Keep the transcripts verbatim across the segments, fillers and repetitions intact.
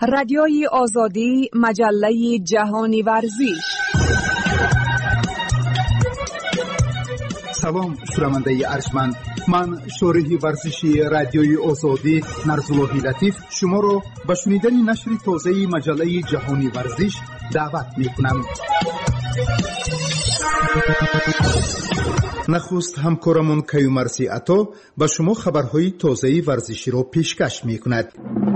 رادیوی آزادی، مجله جهانی ورزش. سلام شنونده ارجمند، من شارح ورزشی رادیوی آزادی نرزاللهی لطیف شما را به شنیدن نشر تازه مجله جهانی ورزش دعوت می‌کنم. نخست همکارمون کیومرسی عطا به شما خبرهای تازه ورزشی را پیشکش می‌کند.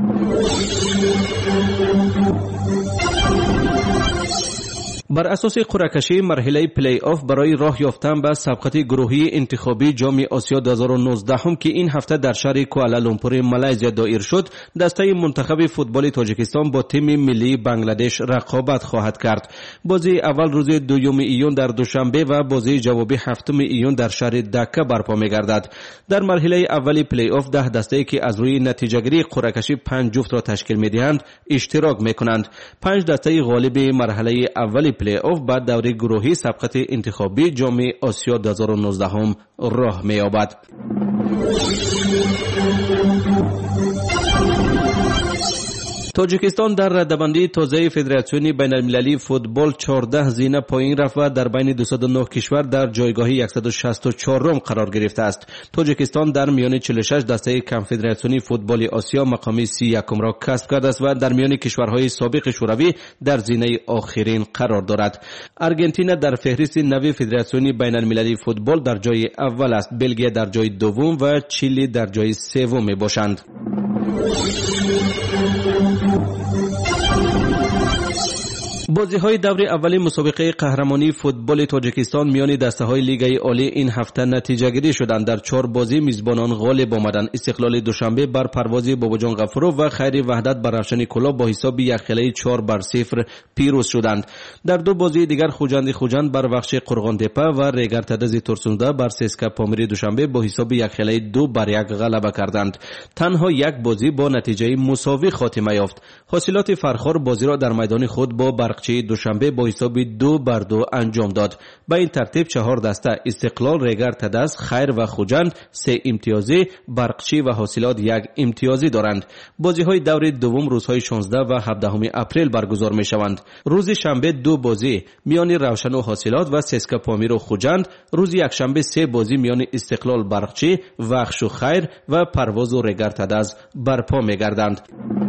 بر اساس قرعه کشی مرحله پلی آف برای راه یافتن به سبقت گروهی انتخابی جام آسیا دو هزار و نوزده هم که این هفته در شهر کوالالامپور مالزی دایر شد، دسته منتخب فوتبال تاجیکستان با تیم ملی بنگلادش رقابت خواهد کرد. بازی اول روز دوم ایون در دوشنبه و بازی جوابی هفتم ایون در شهر دکه برپا می‌گردد. در مرحله اولی پلی آف ده دسته که از روی نتیجه گیری قرعه کشی پنج جفت را تشکیل می‌دهند اشتراک می‌کنند. پنج دسته غالب مرحله اولی پلی آف بعد دوره گروهی سبقت انتخابی جام آسیا دو هزار و نوزده هم راه می‌یابد. تاجیکستان در رده‌بندی تازه فدراسیون بین المللی فوتبال چهارده زینه پایین رفت و در بین دویست و نه کشور در جایگاه صد و شصت و چهار قرار گرفته است. تاجیکستان در میان چهل و شش دسته کنفدراسیون فوتبال آسیا مقام سی و یک را کسب کرده است و در میان کشورهای سابق شوروی در زینه آخرین قرار دارد. آرژانتین در فهرست نو فدراسیون بین المللی فوتبال در جای اول است، بلژیک در جای دوم و چیلی در جای سوم میباشند. بازی‌های دور اولی مسابقه قهرمانی فوتبال تاجیکستان میان دسته‌های لیگ عالی این هفته نتیجه‌گیری شدند. در چهار بازی میزبانان غالب آمدند. استقلال دوشنبه بر پروازی باباجان غفورov و خیر وحدت بر روشن کلاه با حساب یک خیلی چهار بر صفر پیروز شدند. در دو بازی دیگر خوجند خوجند بر بخش قرغان‌تپه و ریگر تدز ترسونده بر سسکا پامیری دوشنبه با حساب یک خیلی دو بر یک غلبه کردند. تنها یک بازی با نتیجه مساوی خاتمه یافت. حاصلات فرخار بازی را در میدان خود با برقچی دوشنبه با حساب دو بر دو انجام داد. به این ترتیب چهار دسته استقلال، ریگر تدز، خیر و خوجند سه امتیازی، برقچی و حاصلات یک امتیازی دارند. بازی های دور دوم روزهای شانزده و هفدهم اپریل برگزار می شوند. روز شنبه دو بازی میان روشن و حاصلات و سسکا پامیر و خوجند، روز یک شنبه سه بازی میان استقلال، برقچی، وخش و خیر و پرواز و ریگر تدز برپا می گردند.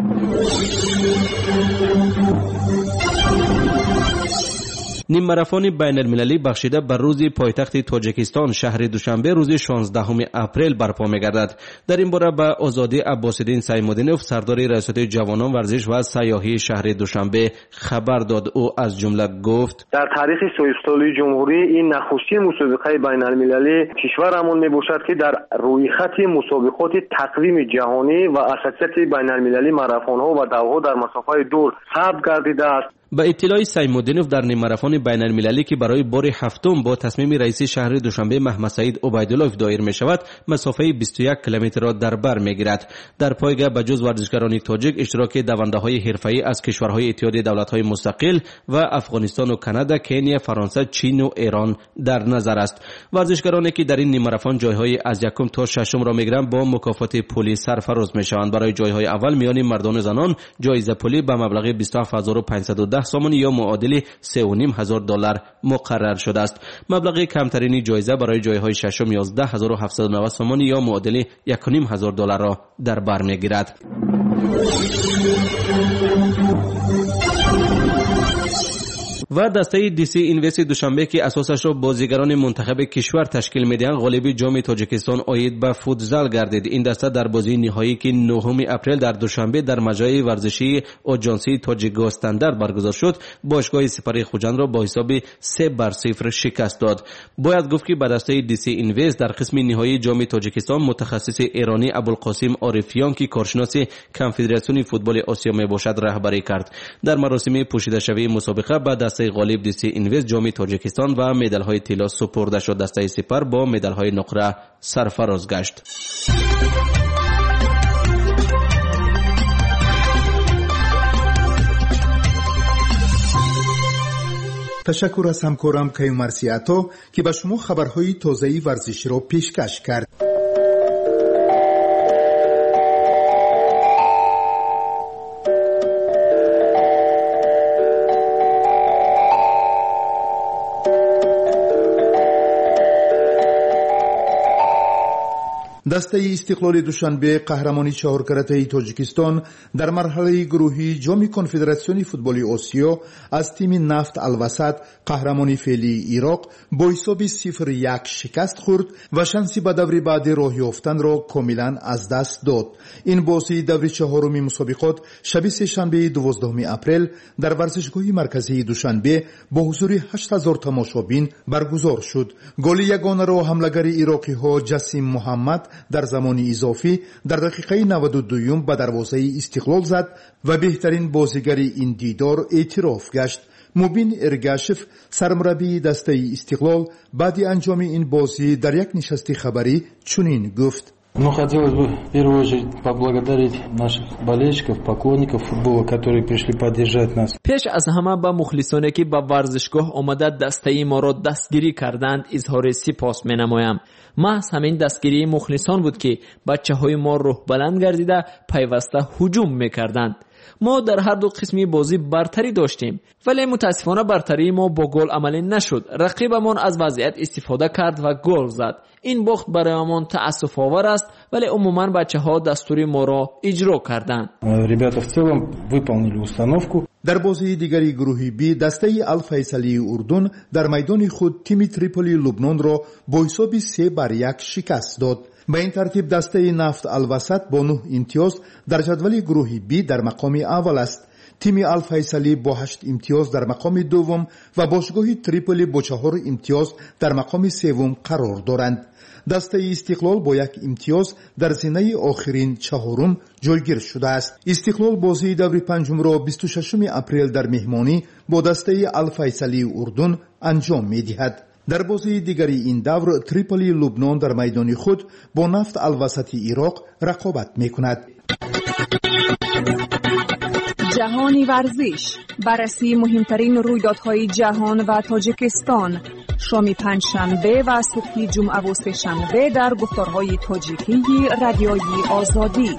نیم ماراتون بین المللی بخشیده بر روز پایتخت تاجیکستان شهر دوشنبه روز شانزدهم اپریل برپا می‌گردد. در این باره به آزادی عباس‌الدین سیمودینوف سردار ریاست جوانان ورزش و سیاحی شهر دوشنبه خبر داد. او از جمله گفت: در تاریخ سوئیس‌تالی جمهوری این نخستین مسابقه بین المللی کشورمون میباشد که در روی خط مسابقات تقویم جهانی و اساسیت بین المللی ماراتون‌ها و دوها در مسافت دور ثبت گردیده است. با اطلاع سیمودینوف در نیم ماراتون بین المللی که برای بار هفتم با تصمیم رئیس شهر دوشنبه محمد سعید عبیدالله دایر می شود مسافه بیست و یک کیلومتر را در بر می گیرد. در پایگاه به جز ورزشکاران تاجیک اشتراک دونده های حرفه‌ای از کشورهای اتحادیه دولت‌های مستقل و افغانستان و کانادا، کنیا، فرانسه، چین و ایران در نظر است. ورزشکارانی که در این نیم ماراتون جایهای از یکم تا ششم را میگیرند با مکافات پولی سرفراز می شوند. برای جایهای اول میان مردان و زنان جایزه پولی به مبلغ بیست و هفت هزار و پانصد و ده سومانی یا معادل سه و نیم هزار دلار مقرر شده است. مبلغ کمترین جایزه برای جایهای ششم یازده هزار و هفتصد و نود سومانی یا معادل یک و نیم هزار دلار را در بر میگیرد. و دسته دی سی اینوست دوشنبه که اساسش را بازیگران منتخب کشور تشکیل میدهند غالب جام تاجیکستان آید به فوتزال گردید. این دسته در بازی نهایی که نهم اپریل در دوشنبه در مجمع ورزشی آژانسی تاجیک استاندارد برگزار شد باشگاه سپری خوجند را با حساب سه بر صفر شکست داد. باید گفت که به دسته دی سی اینوست در قسم نهایی جام تاجیکستان متخصص ایرانی ابوالقاسم عارفیان که کارشناس کنفدراسیون فوتبال آسیا میباشد رهبری کرد. در مراسم پوشیده شوی مسابقه بعد دسته غالب دی سی اینوست جام تاجیکستان و مدال های طلا سپرده شد. دسته سپر با مدال های نقره سرفراز گشت. تشکر از همکارم کیومرسی عطا که به شما خبرهای تازه ورزشی را پیشکش کرد. дастаи истиқлоли душанбе қаҳрамони чаҳоркаратаи тоҷикистон дар марҳалаи гурӯҳии ҷоми конфедератсиони футболи осиё аз тими нафт алвасат қаҳрамони феълии ироқ бо ҳисоби сифр як шикаст хӯрд ва шанси ба даври баъди роҳ ёфтанро комилан аз даст дод. ин бозии даври чаҳоруми мусобиқот шаби сешанбеи дувоздуҳуми апрел дар варзишгоҳи марказии душанбе бо ҳузури ҳашт ҳазор тамошобин баргузор шуд. голи ягонаро ҳамлагари ироқиҳо ҷасим муҳаммад дар замони изофӣ дар дақиқаи наваду дуюм ба дарвозаи истиқлол зад ва беҳтарин бозигари ин дидор эътироф гашт. мубин эргашев, сармураббии дастаи истиқлол, баъди анҷоми ин бозӣ дар як нишасти хабарӣ чунин гуфт: Ну, хотелось бы в первую очередь поблагодарить наших болельщиков, поклонников футбола, которые пришли поддержать нас. пеш аз ҳама ба мухлисоне ки ба варзишгоҳ омада дастаи моро дастгирӣ карданд изҳори сипос менамоям. маҳз ҳамин дастгирии мухлисон буд ки бачаҳои мо рӯҳбаланд гардида пайваста ҳуҷум мекарданд. мо дар ҳар ду қисми бозӣ бартарӣ доштем, вале мутаассифона бартарии мо бо гол амалӣ нашуд. рақибамон аз вазъият истифода кард ва гол зад. ин бохт бароямон таассуфовар аст, вале умуман бачаҳо дастури моро иҷро карданд. Ребята в целом выполнили установку. дар бозии дигари гурӯҳи Б дастаи Ал-Файсалии Урдун дар майдони худ тими Триполи Лубнонро бо ҳисоби се бар як шикаст дод. ба ин тартиб дастаи нафт алвасат бо нӯҳ имтиёз дар ҷадвали гурӯҳи Б дар мақоми аввал аст. тими Ал-Файсалӣ бо ҳашт имтиёз дар мақоми дуввум ва бошгоҳи Триполи бо чаҳор имтиёз дар мақоми севум қарор доранд. дастаи истиқлол бо як имтиёз дар зинаи охирин чаҳорум ҷойгир шудааст. истиқлол бозии даври панҷумро бисту шашуми апрел дар меҳмонӣ бо дастаи Ал-Файсалии Урдун анҷом медиҳад. дар бозии дигари ин давр Триполи Лубнон дар майдони худ бо нафт алвасати ироқ рақобат мекунад. جهانی ورزش، بررسی مهمترین رویدادهای جهان و تاجیکستان، شام پنجشنبه و صبح جمعه و سه‌شنبه در گفتارهای تاجیکی رادیوی آزادی.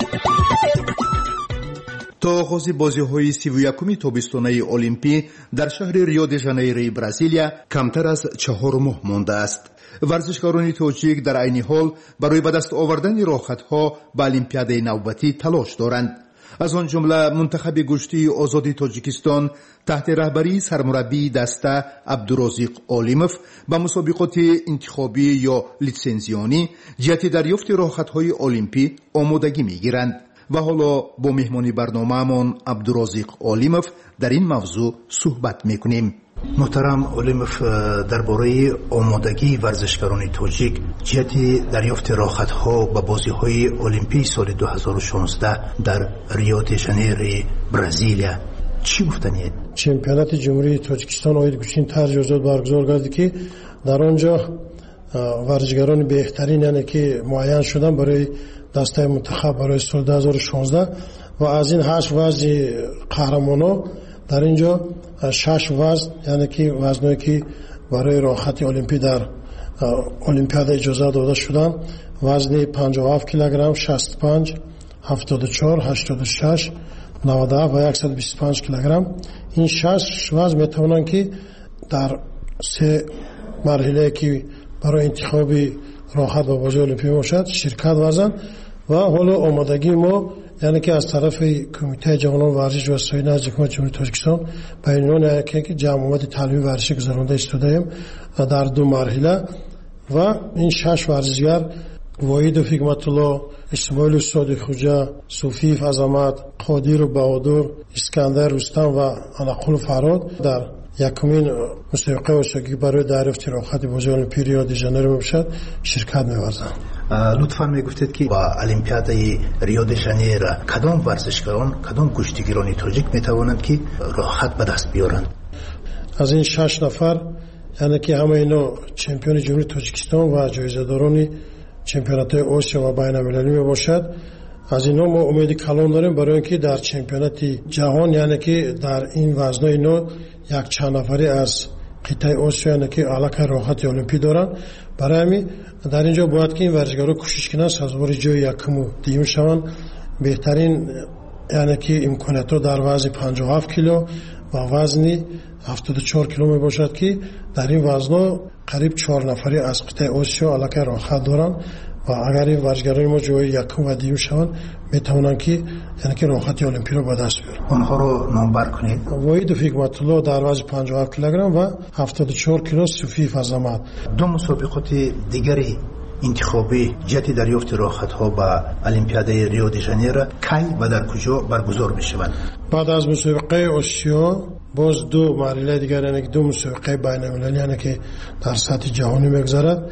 تا آغاز بازی‌های سی و یکم تابستانه المپی در شهر ریو د ژانیروی برزیلیا کمتر از چهار ماه مانده است. ورزشکاران تاجیک در عین حال برای به دست آوردن راحت‌ها به المپیاد نوبتی تلاش دارند. از آن جمله منتخب گشتی آزادی تاجیکستان تحت رهبری سرمربی دسته عبدالرزاق عالیموف به مسابقات انتخابی یا لیسنزیانی جهت دریافت راحت‌های المپی آمادگی می‌گیرند. و حالا با مهمانی برنامه‌مان عبدالرزاق عالیموف در این موضوع صحبت می‌کنیم. محترم عالیموف، درباره آمادگی ورزشکاران تاجیک جهت دریافت راحت‌ها به بازی‌های المپی سال دو هزار و شانزده در ریو د ژانیرو برزیلیا چی گفتنید؟ چمپیونات جمهوری تاجیکستان اوید گوشین تجهیزات برگزار کرد که در آنجا ورزشکاران بهترین یعنی که معین شدن برای دسته منتخب برای سال دو هزار و شانزده و از این هشت وزن قهرمانان در اینجا شش وزن یعنی که وزنایی که برای راحت المپی در المپیاد اجازه داده شدن وزن پنجاه و هفت کیلوگرم، شصت و پنج، هفتاد و چهار، هشتاد و شش، نود و هفت و صد و بیست و پنج کیلوگرم. این شش وزن میتوانند که در سه مرحله که برای انتخاب راحت و بازی المپی باشد شرکت ورزند و حالا آمادگی ما یعنی که از طرف کمیته جوانان ورزش و سایر نزد حکومت جمهوری تاجیکستان به عنوان که جمعیت تعلیمی ورزشی گذرانده استودیم در دو مرحله و این شش ورزشگر وحید و حکمت الله، اسماعیل صادق خوجا، صوفی عظمت، قادر و بهادر، اسکندر رستم و انقل فراد در یکمین مسابقه اسیایی برای دریافت راحت بازی المپی ریو د ژانیرو باشد شرکت می‌ورزند. لطفاً میگفتید که با المپیادای ریو د ژانیرو کدام ورزشکاران کدام کشتیگیران تاجیک میتوانند که راحت به دست بیارند؟ از این شش نفر یعنی که همه اینا چمپیون جمهوری تاجیکستان و جایزه‌داران چمپیونات آسیا و بین‌المللی میباشد. از اینا ما امید کلان داریم برای اینکه در چمپیونات جهان یعنی که در این وزن‌ها اینا یک چند نفری از قطعه آسیا یعنی که علاقه راحت المپی دارن. برای همین در اینجا باید که این ورزشکارا کوشش کنند سازوار جای یکم و دیوم شوند. بهترین یعنی که امکانات در وزن پنجاه و هفت کیلو و وزن هفتاد و چهار کیلو می باشد که در این وزن‌ها قریب چهار نفری از قطعه آسیا علاقه راحت دارن و اگر این ورزشکاران ما جای یکم و دوم شوند میتونن که یعنی که راحتی المپیک رو به دست بیارن. آنها رو نامبر کنید. وحید حکمت الله در وزن پنجاه و هفت کیلوگرم و هفتاد و چهار کیلو صوفی فضامت. دو مسابقات دیگری انتخابی جهت دریافت راحت‌ها به المپیادای ریو دی ژانیرو کی و در کجا برگزار می‌شوند؟ بعد از مسابقه آسیا باز دو مرحله دیگر یعنی دو مسابقه بین‌المللی یعنی که در سطح جهانی می‌گذرد.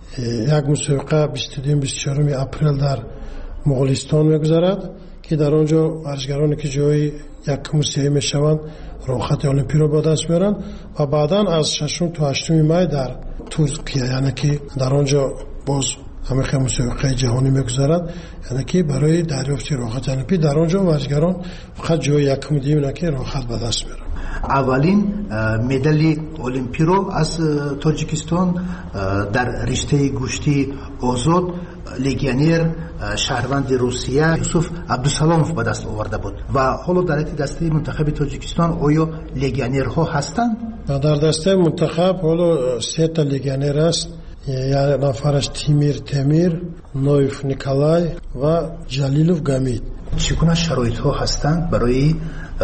یک مسابقه بیست و دو بیست و چهار اپریل در مغولستان می‌گذرد که در آنجا ورزشکارانی که جای یکم و سوم میشوند راحت المپیک رو به دست میارن و بعداً از ششم تا هشتم می در ترکیه یعنی که در آنجا باز همه مسابقه جهانی میگذارد یعنی که برای دریافت راحت المپیک در آنجا ورزشکاران فقط جای یکم و دوم که راحت به دست میارن. اولین مدال المپیک رو از تاجیکستان در رشته گشتی آزاد لگیونر شهروند روسیه یوسف عبدالسلاموف به دست آورده بود و حالا در دسته منتخب تاجیکستان آیا لگیونرها هستند؟ در دسته منتخب حالا سه تا لگیونر است. یک نفرش تیمیر تیمیر، نویف نیکولای و جلیلوف گامید. چگونه شرایط ها هستند برای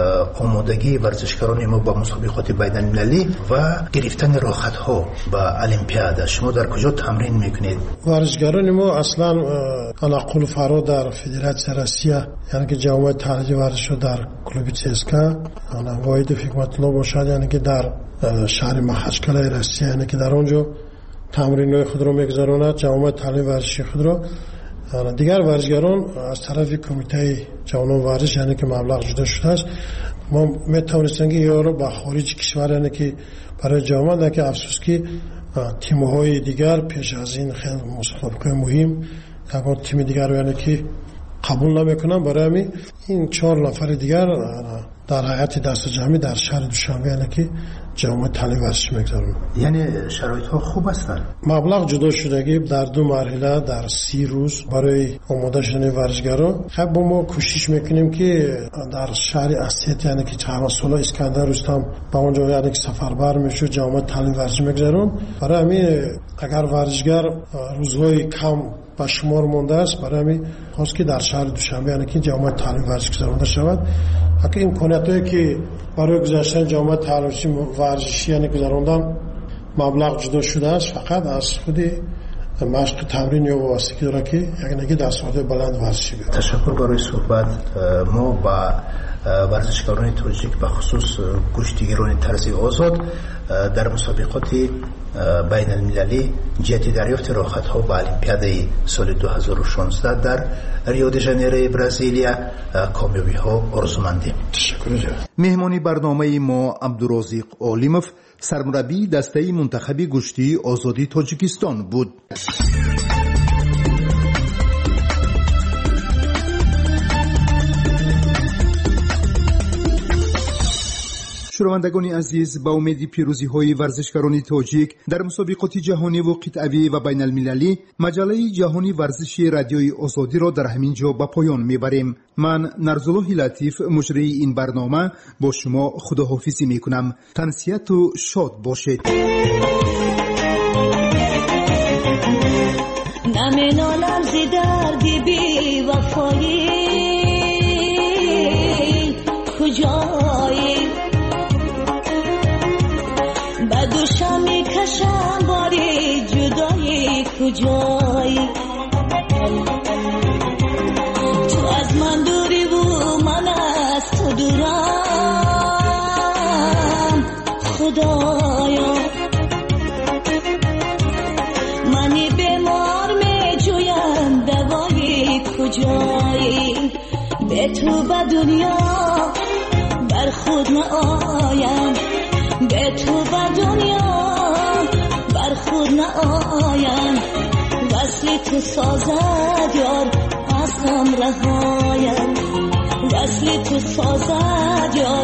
آمادگی ورزشکاران ما با مسابقات بین‌المللی و گرفتن راحت ها به المپیاد؟ شما در کجا تمرین میکنید؟ ورزشکاران ما اصلا علاقه فرا در فدراسیون روسیه یعنی که جامعه تعلیمی ورزش در کلوب چسکا واحد حکمت الله باشد یعنی که در شهر مخچکل روسیه یعنی که در اونجا تمرین خود رو میگذراند جامعه تعلیم ورزشی خود رو. دیگر ورزشکاران از طرف کمیته جوانان ورزش یعنی که مبلغ جدا شده است ما میتونستیم که یا رو به خارج کشور یعنی که برای جامعه لکه افسوس که تیم‌های دیگر پیش از این خیلی مسابقه مهم یکان تیم دیگر یعنی که قبول نمیکنن برای همین این چهار نفر دیگر در هیئت دست جمعی در شهر دوشنبه یعنی که جامعه تعلیم ورزشی میگذارن. یعنی شرایط ها خوب هستند. مبلغ جدا شدگی در دو مرحله در سی روز برای آماده شدن ورزشکارا. خب ما کوشش میکنیم که در شهر اسیت یعنی که چهار ساله اسکندر رستم با اونجا یعنی که سفربر میشه جامعه تعلیم ورزشی میگذارن. برای همین اگر ورزشکار روزهای کم با شمار مونده است برای همین خواست که در شهر دوشنبه یعنی که جامعه تعلیم ورزشی گذارنده شود. اگه امکاناتی که برای گذاشتن جامعه تعلیم ورزشی یعنی گذراندن مبلغ جدا شده است فقط از خود مشق تمرین یا واسطه داره که یعنی که دستاورد بلند ورزشی بیاره. تشکر برای صحبت. ما با ورزشکاران تاجیک به خصوص کشتیگیران طرز آزاد در مسابقات بین المللی جهت دریافت راحت ها به المپیادای سال دو هزار و شانزده در ریو دی ژانیرو برزیلیا کامیابی ها آرزومندیم. تشکر. مهمانی برنامه ما عبدالرزاق عالموف سرمربی دسته منتخب گشتی آزادی تاجیکستان بود. شنوندگان عزیز، با امید پیروزی های ورزشکاران تاجیک در مسابقات جهانی و قطعی و بین المللی مجله جهانی ورزشی رادیوی آزادی را در همین جا به پایان میبریم. من نرزالله لطیف مجری این برنامه با شما خداحافظی میکنم. تنسیت و شاد باشید. نمینالم زی دردی بی وفایی کجایی بدوشم میکشم باری جدایی کجایی تو از من دوری و من از تو دورم خدایا منی بیمار میجویم دوایی کجایی به تو به دنیا بر خود نآیم به تو به دنیا بر خود نآیم وصل تو سازد یار از غم رهایم وصل تو سازد یار